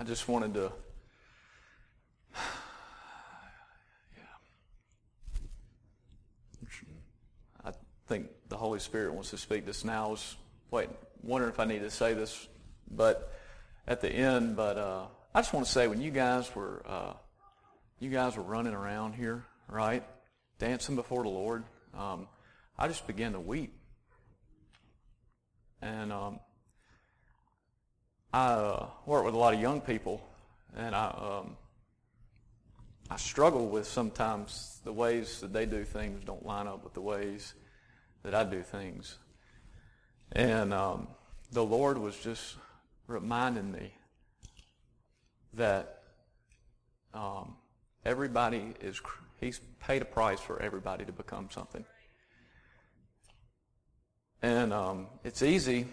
I just wanted to, I think the Holy Spirit wants to speak this now. I was wondering if I need to say this, but at the end. But I just want to say, when you guys were running around here, right, dancing before the Lord, I just began to weep, and I work with a lot of young people, and I struggle with sometimes the ways that they do things don't line up with the ways that I do things. And the Lord was just reminding me that He's paid a price for everybody to become something. And it's easy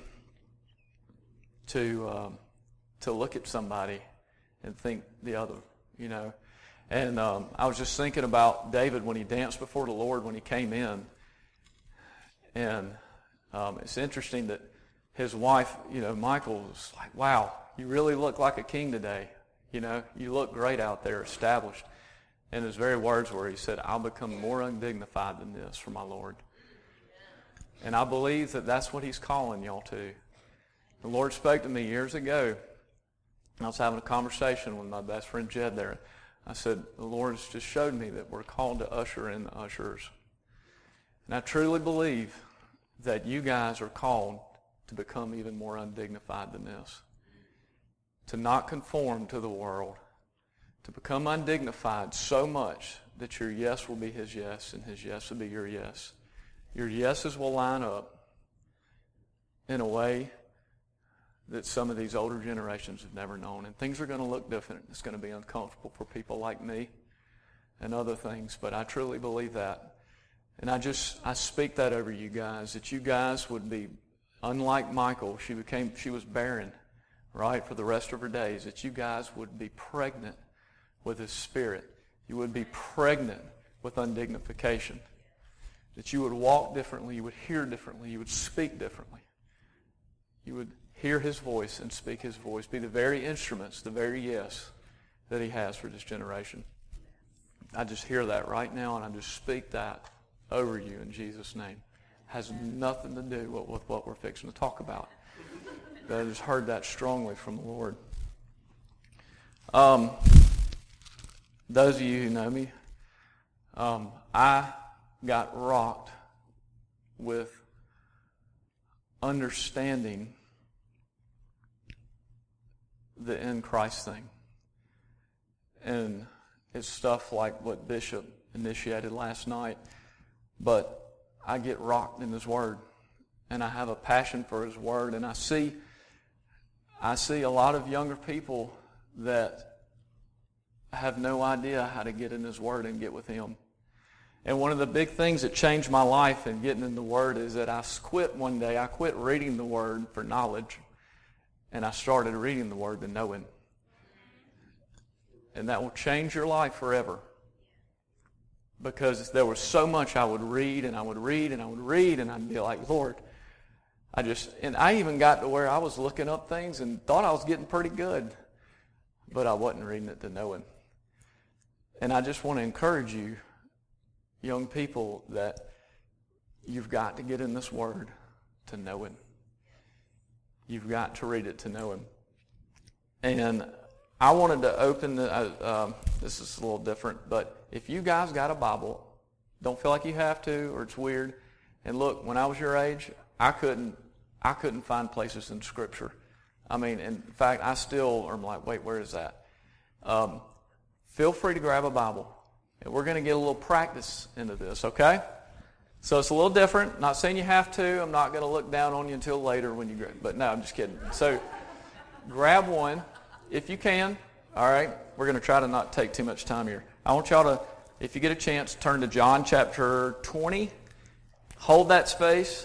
to look at somebody and think the other, you know. And I was just thinking about David when he danced before the Lord when he came in. And it's interesting that his wife, you know, Michal, was like, wow, you really look like a king today. You know, you look great out there, established. And his very words were, he said, I'll become more undignified than this for my Lord. And I believe that that's what he's calling y'all to. The Lord spoke to me years ago. I was having a conversation with my best friend Jed there. I said, the Lord has just showed me that we're called to usher in the ushers. And I truly believe that you guys are called to become even more undignified than this. To not conform to the world. To become undignified so much that your yes will be his yes and his yes will be your yes. Your yeses will line up in a way that some of these older generations have never known. And things are going to look different. It's going to be uncomfortable for people like me and other things. But I truly believe that. And I speak that over you guys, that you guys would be, unlike Michal, she was barren, right, for the rest of her days, that you guys would be pregnant with his Spirit. You would be pregnant with undignification. That you would walk differently, you would hear differently, you would speak differently. You would hear his voice and speak his voice. Be the very instruments, the very yes that he has for this generation. I just hear that right now, and I just speak that over you in Jesus' name. Has nothing to do with what we're fixing to talk about. But I just heard that strongly from the Lord. Those of you who know me, I got rocked with understanding the in Christ thing. And it's stuff like what Bishop initiated last night. But I get rocked in his Word. And I have a passion for his Word. And I see a lot of younger people that have no idea how to get in his Word and get with him. And one of the big things that changed my life in getting in the Word is that I quit one day. I quit reading the Word for knowledge, and I started reading the Word to know him. And that will change your life forever. Because there was so much I would read, and I would read, and I would read, and I'd be like, Lord, and I even got to where I was looking up things and thought I was getting pretty good, but I wasn't reading it to know him. And I just want to encourage you, young people, that you've got to get in this Word to know him. You've got to read it to know him. And I wanted to open this is a little different, but if you guys got a Bible, don't feel like you have to or it's weird. And look, when I was your age, I couldn't find places in Scripture. I mean, in fact, I still am like, wait, where is that? Feel free to grab a Bible. And we're going to get a little practice into this, okay? So it's a little different. Not saying you have to. I'm not going to look down on you until later when you grab. But no, I'm just kidding. So grab one if you can. All right? We're going to try to not take too much time here. I want y'all to, if you get a chance, turn to John chapter 20. Hold that space.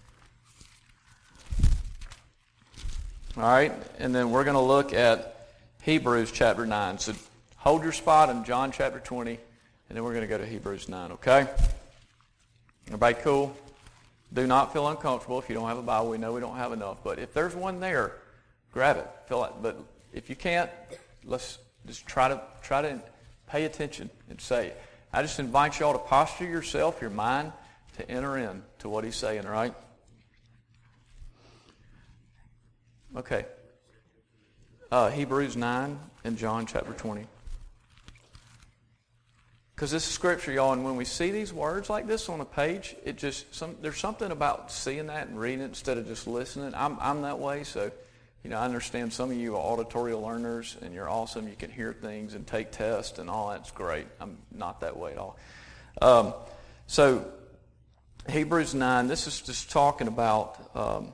All right? And then we're going to look at Hebrews chapter 9. So hold your spot in John chapter 20. And then we're going to go to Hebrews 9, okay? Everybody cool? Do not feel uncomfortable if you don't have a Bible. We know we don't have enough. But if there's one there, grab it. But if you can't, let's just try to pay attention and say, I just invite you all to posture yourself, your mind, to enter in to what he's saying, right? Okay. Hebrews 9 and John chapter 20. Because this is scripture, y'all, and when we see these words like this on a page, there's something about seeing that and reading it instead of just listening. I'm that way, so I understand some of you are auditory learners, and you're awesome. You can hear things and take tests, and all that's great. I'm not that way at all. So Hebrews 9, this is just talking about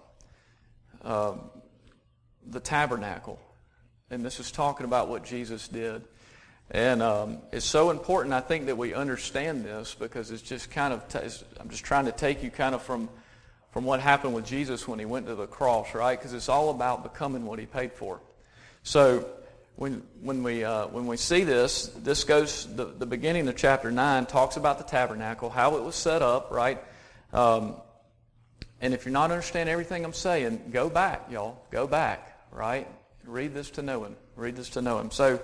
the tabernacle, and this is talking about what Jesus did. And it's so important, I think, that we understand this, because it's just kind of, I'm just trying to take you kind of from what happened with Jesus when he went to the cross, right? Because it's all about becoming what he paid for. So when we see this goes, the beginning of chapter 9 talks about the tabernacle, how it was set up, right? And if you're not understanding everything I'm saying, go back, y'all. Go back, right? Read this to know him. Read this to know him. So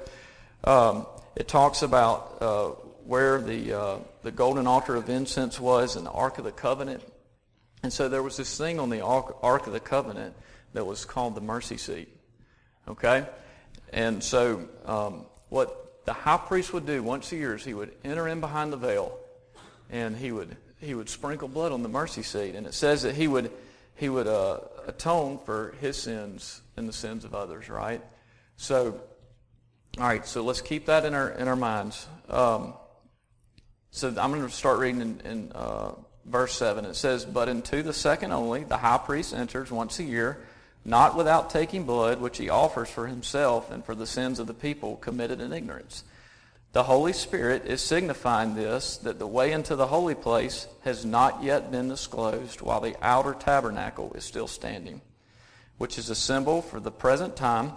it talks about where the golden altar of incense was and the Ark of the Covenant. And so there was this thing on the Ark of the Covenant that was called the mercy seat. Okay? And so what the high priest would do once a year is he would enter in behind the veil, and he would sprinkle blood on the mercy seat. And it says that he would atone for his sins and the sins of others, right? So, all right, so let's keep that in our minds. So I'm going to start reading in verse 7. It says, "But into the second only the high priest enters once a year, not without taking blood, which he offers for himself and for the sins of the people committed in ignorance. The Holy Spirit is signifying this, that the way into the holy place has not yet been disclosed, while the outer tabernacle is still standing, which is a symbol for the present time.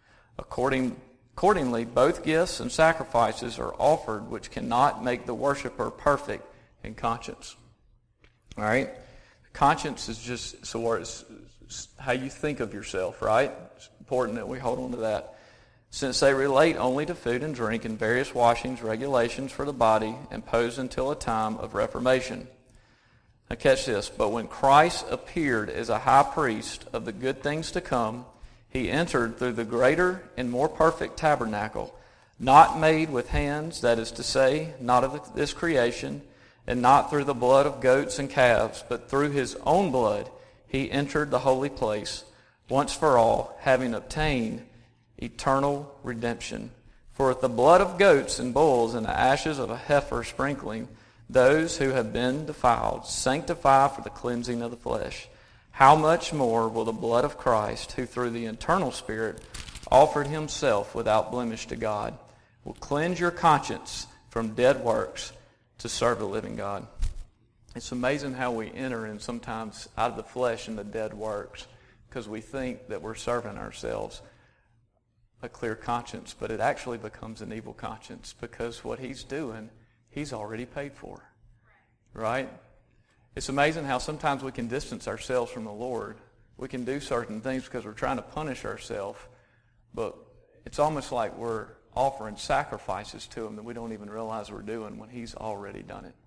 Accordingly, both gifts and sacrifices are offered, which cannot make the worshiper perfect in conscience." All right? Conscience is just it's how you think of yourself, right? It's important that we hold on to that. "Since they relate only to food and drink and various washings, regulations for the body, imposed until a time of reformation." Now catch this. "But when Christ appeared as a high priest of the good things to come, he entered through the greater and more perfect tabernacle, not made with hands, that is to say, not of this creation, and not through the blood of goats and calves, but through his own blood he entered the holy place, once for all, having obtained eternal redemption. For with the blood of goats and bulls and the ashes of a heifer sprinkling, those who have been defiled sanctify for the cleansing of the flesh. How much more will the blood of Christ, who through the eternal Spirit offered himself without blemish to God, will cleanse your conscience from dead works to serve the living God." It's amazing how we enter in sometimes out of the flesh into dead works, because we think that we're serving ourselves a clear conscience, but it actually becomes an evil conscience, because what he's doing, he's already paid for. Right? It's amazing how sometimes we can distance ourselves from the Lord. We can do certain things because we're trying to punish ourselves, but it's almost like we're offering sacrifices to him that we don't even realize we're doing when he's already done it.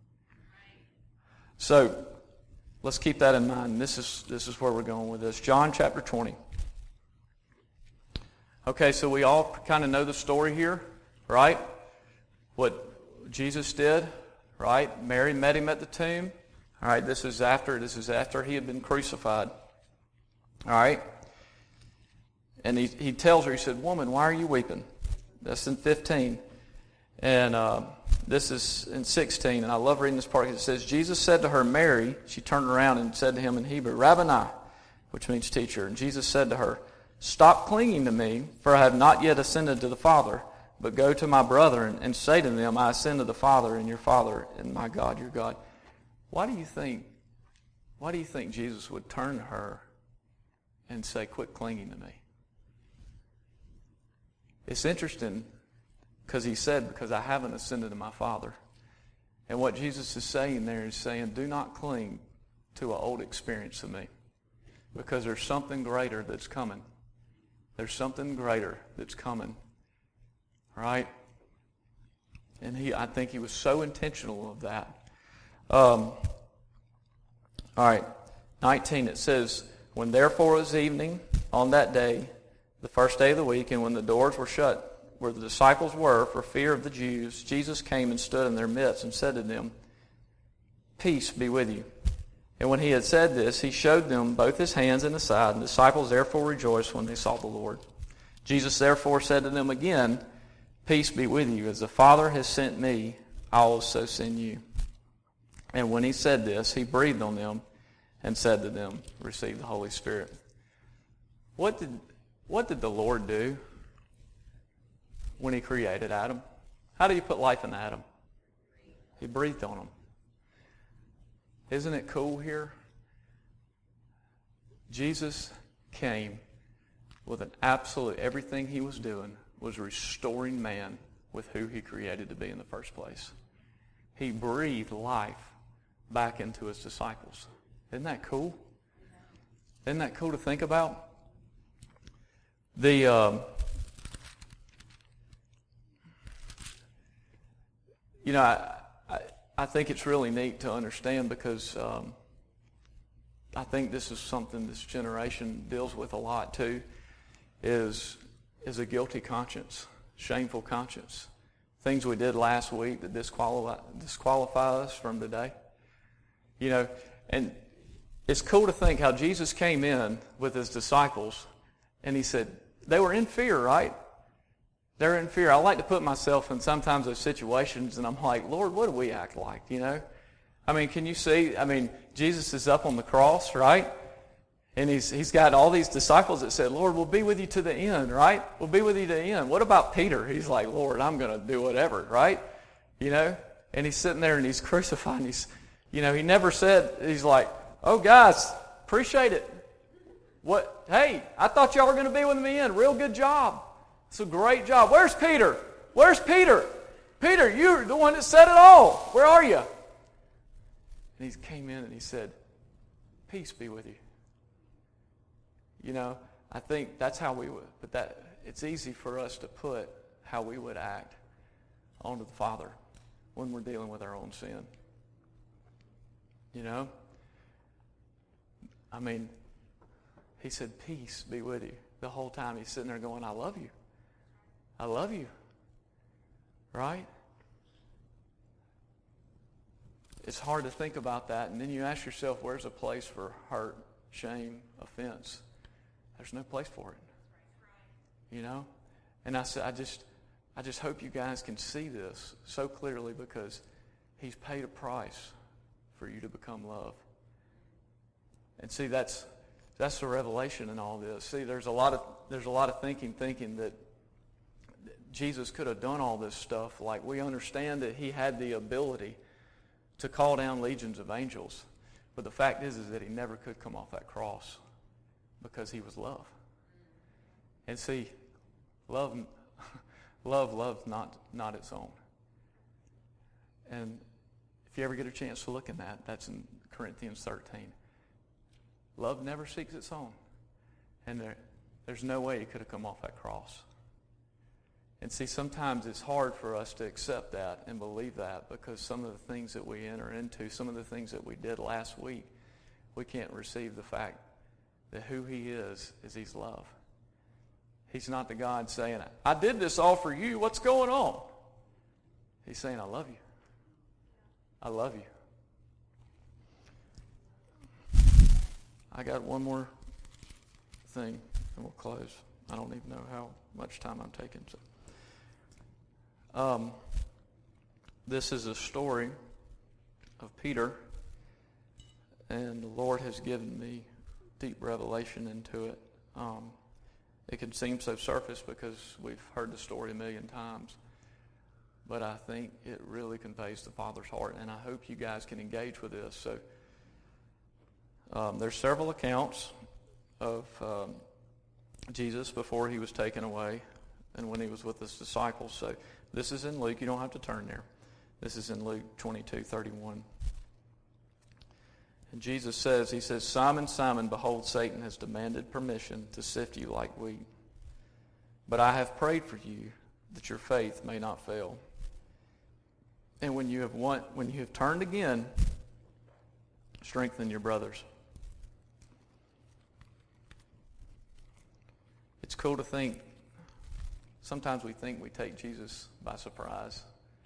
So let's keep that in mind. This is where we're going with this. John chapter 20. Okay, so we all kind of know the story here, right? What Jesus did, right? Mary met him at the tomb. All right, this is after he had been crucified. All right? And he tells her, he said, "Woman, why are you weeping?" That's in 15. And this is in 16. And I love reading this part because it says, "Jesus said to her, 'Mary.' She turned around and said to him in Hebrew, 'Rabboni,' which means teacher. And Jesus said to her, 'Stop clinging to me, for I have not yet ascended to the Father. But go to my brethren and say to them, I ascend to the Father and your Father, and my God, your God.'" Why do you think Jesus would turn to her and say, "Quit clinging to me"? It's interesting because he said, "Because I haven't ascended to my Father." And what Jesus is saying there is saying, do not cling to an old experience of me, because there's something greater that's coming. There's something greater that's coming. Right? And I think he was so intentional of that. All right, 19, it says, when therefore it was evening on that day, the first day of the week, and when the doors were shut where the disciples were for fear of the Jews, Jesus came and stood in their midst and said to them, peace be with you. And when he had said this, he showed them both his hands and his side, and the disciples therefore rejoiced when they saw the Lord. Jesus therefore said to them again, peace be with you. As the Father has sent me, I will also send you. And when he said this, he breathed on them and said to them, receive the Holy Spirit. What did the Lord do when he created Adam? How did he put life in Adam? He breathed on him. Isn't it cool here? Jesus came with an absolute, everything he was doing was restoring man with who he created to be in the first place. He breathed life back into his disciples. Isn't that cool? Isn't that cool to think about? I think it's really neat to understand because I think this is something this generation deals with a lot too, is a guilty conscience, shameful conscience. Things we did last week that disqualify us from today. And it's cool to think how Jesus came in with his disciples and he said, they were in fear, right? They're in fear. I like to put myself in sometimes those situations and I'm like, Lord, what do we act like, I mean, can you see? I mean, Jesus is up on the cross, right? And he's got all these disciples that said, Lord, we'll be with you to the end, right? We'll be with you to the end. What about Peter? He's like, Lord, I'm going to do whatever, right? And he's sitting there and he's crucified. And he never said, he's like, oh, guys, appreciate it. What? Hey, I thought y'all were going to be with me to the end. Real good job. It's a great job. Where's Peter? Where's Peter? Peter, you're the one that said it all. Where are you? And he came in and he said, peace be with you. I think that's how we would, but it's easy for us to put how we would act onto the Father when we're dealing with our own sin. I mean, he said, peace be with you. The whole time he's sitting there going, I love you. I love you. Right? It's hard to think about that. And then you ask yourself, where's a place for hurt, shame, offense? There's no place for it. And I said, I just hope you guys can see this so clearly because he's paid a price for you to become love. And see, that's the revelation in all this. See, there's a lot of thinking that Jesus could have done all this stuff. Like, we understand that he had the ability to call down legions of angels. But the fact is that he never could come off that cross because he was love. And see, love loves not its own. And if you ever get a chance to look in that's in Corinthians 13. Love never seeks its own. And there's no way he could have come off that cross. And see, sometimes it's hard for us to accept that and believe that because some of the things that we enter into, some of the things that we did last week, we can't receive the fact that who he is he's love. He's not the God saying, I did this all for you. What's going on? He's saying, I love you. I love you. I got one more thing and we'll close. I don't even know how much time I'm taking. So. This is a story of Peter, and the Lord has given me deep revelation into it. It can seem so surface because we've heard the story a million times, but I think it really conveys the Father's heart, and I hope you guys can engage with this. So there's several accounts of Jesus before he was taken away and when he was with his disciples. So this is in Luke. You don't have to turn there. This is in Luke 22:31. And Jesus says, he says, Simon, Simon, behold, Satan has demanded permission to sift you like wheat. But I have prayed for you that your faith may not fail. And when you have turned again, strengthen your brothers. It's cool to think, sometimes we think we take Jesus by surprise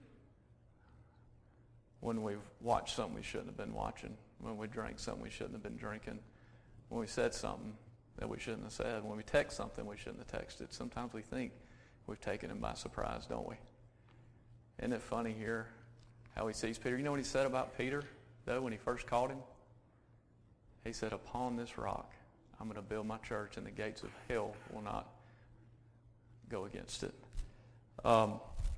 when we've watched something we shouldn't have been watching, when we drank something we shouldn't have been drinking, when we said something that we shouldn't have said, when we text something we shouldn't have texted. Sometimes we think we've taken him by surprise, don't we? Isn't it funny here how he sees Peter? You know what he said about Peter, though, when he first called him? He said, upon this rock, I'm going to build my church, and the gates of hell will not go against it. I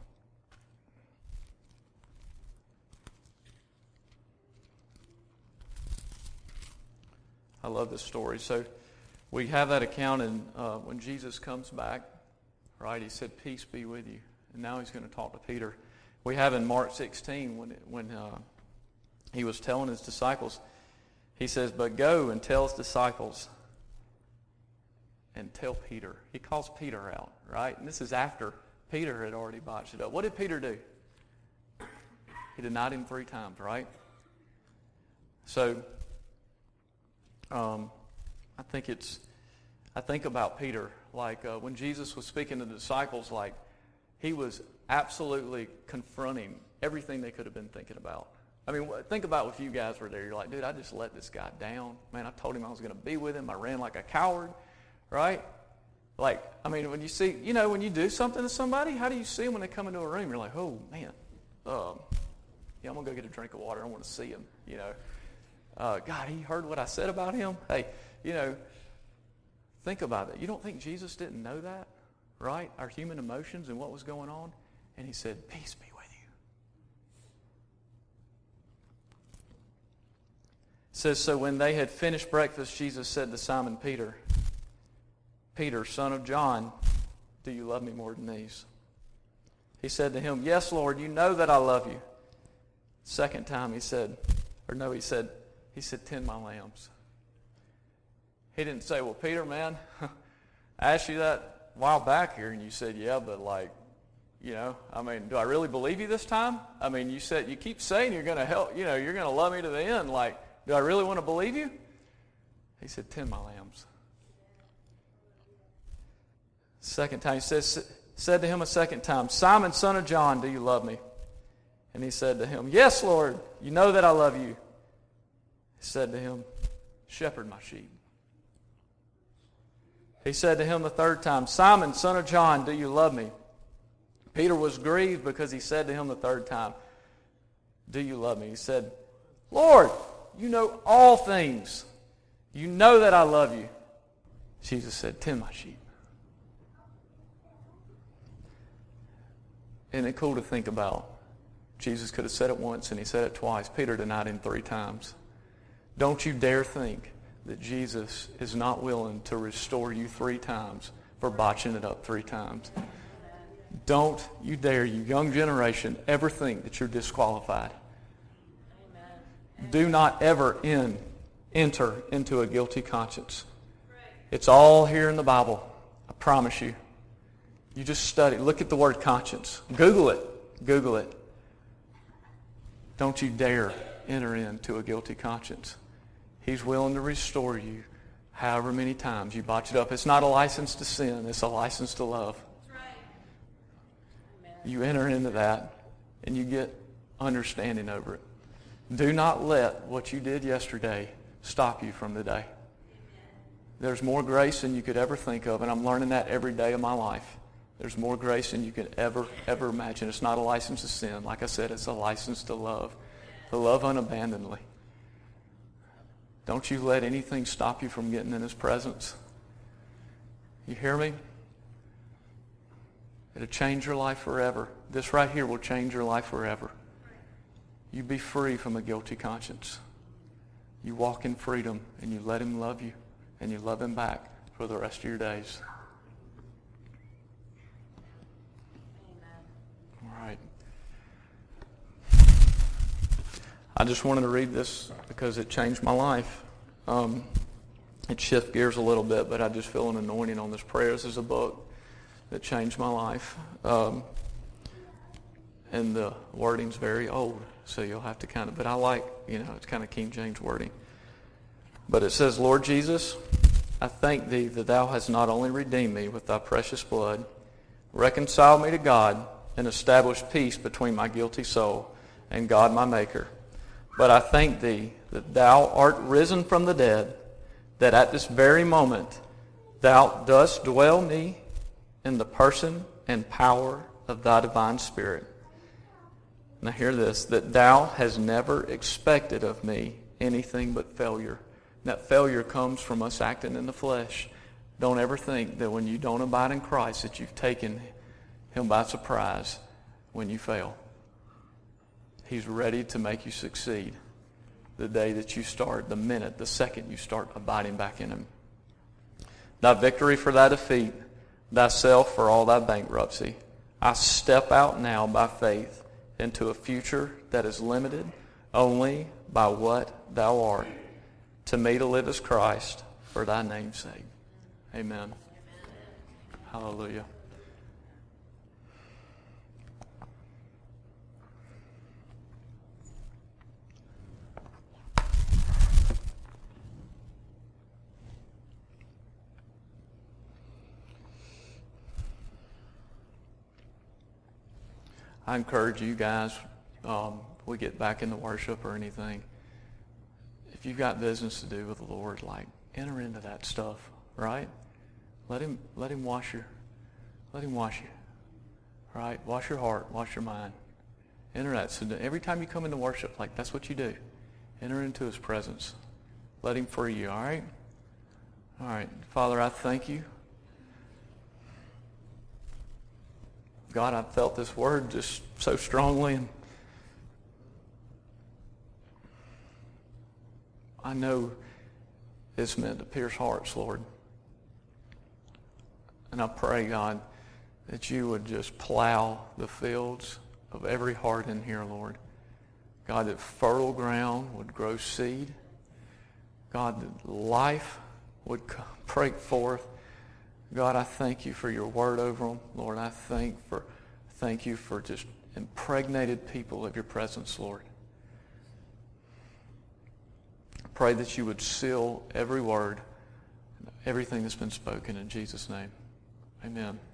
love this story. So we have that account, and when Jesus comes back, right, he said, peace be with you. And now he's going to talk to Peter. We have in Mark 16, when he was telling his disciples, he says, but go and tell his disciples and tell Peter. He calls Peter out, right? And this is after Peter had already botched it up. What did Peter do? He denied him 3 times, right? So, I think about Peter, like when Jesus was speaking to the disciples, like he was absolutely confronting everything they could have been thinking about. I mean, think about if you guys were there. You're like, dude, I just let this guy down. Man, I told him I was going to be with him. I ran like a coward, right? Like, I mean, when you see, when you do something to somebody, how do you see them when they come into a room? You're like, oh, man, I'm going to go get a drink of water. I want to see him, God, he heard what I said about him. Hey, think about it. You don't think Jesus didn't know that, right? Our human emotions and what was going on? And he said, peace be with you. It says, so when they had finished breakfast, Jesus said to Simon Peter, Peter, son of John, do you love me more than these? He said to him, yes, Lord, you know that I love you. Second time he said, he said, tend my lambs. He didn't say, well, Peter, man, I asked you that a while back here, and you said, yeah, but do I really believe you this time? I mean, you keep saying you're going to help, you're going to love me to the end. Like, do I really want to believe you? He said, tend my lambs. Second time, he said to him a second time, Simon, son of John, do you love me? And he said to him, yes, Lord, you know that I love you. He said to him, shepherd my sheep. He said to him the third time, Simon, son of John, do you love me? Peter was grieved because he said to him the third time, do you love me? He said, Lord, you know all things. You know that I love you. Jesus said, tend my sheep. Isn't it cool to think about? Jesus could have said it once and he said it twice. Peter denied him 3 times. Don't you dare think that Jesus is not willing to restore you 3 times for botching it up 3 times. Don't you dare, you young generation, ever think that you're disqualified. Amen. Do not ever enter into a guilty conscience. It's all here in the Bible. I promise you. You just study. Look at the word conscience. Google it. Google it. Don't you dare enter into a guilty conscience. He's willing to restore you however many times you botch it up. It's not a license to sin. It's a license to love. That's right. You enter into that and you get understanding over it. Do not let what you did yesterday stop you from today. There's more grace than you could ever think of, and I'm learning that every day of my life. There's more grace than you could ever imagine. It's not a license to sin. Like I said, it's a license to love unabandonedly. Don't you let anything stop you from getting in His presence. You hear me? It'll change your life forever. This right here will change your life forever. You be free from a guilty conscience. You walk in freedom and you let Him love you and you love Him back for the rest of your days. All right. I just wanted to read this because it changed my life. It shifts gears a little bit, but I just feel an anointing on this prayer. This is a book that changed my life. And the wording's very old, so you'll have to kind of, but I like, it's kind of King James wording. But it says, Lord Jesus, I thank thee that thou hast not only redeemed me with thy precious blood, reconciled me to God, and established peace between my guilty soul and God my Maker, but I thank thee that thou art risen from the dead, that at this very moment thou dost dwell me in the person and power of thy divine Spirit. Now hear this, that thou hast never expected of me anything but failure. That failure comes from us acting in the flesh. Don't ever think that when you don't abide in Christ that you've taken him by surprise when you fail. He's ready to make you succeed the day that you start, the minute, the second you start abiding back in him. Thy victory for thy defeat, thyself for all thy bankruptcy. I step out now by faith into a future that is limited only by what thou art. To me to live as Christ for thy name's sake. Amen. Hallelujah. I encourage you guys, we get back into worship or anything, if you've got business to do with the Lord, enter into that stuff, right? Let him wash you, right? Wash your heart, wash your mind. Enter that. So every time you come into worship, that's what you do. Enter into his presence. Let him free you, all right? All right. Father, I thank you. God, I felt this word just so strongly. And I know it's meant to pierce hearts, Lord. And I pray, God, that you would just plow the fields of every heart in here, Lord. God, that fertile ground would grow seed. God, that life would break forth. God, I thank you for your word over them. Lord, I thank you for just impregnated people of your presence, Lord. I pray that you would seal every word, everything that's been spoken in Jesus' name. Amen.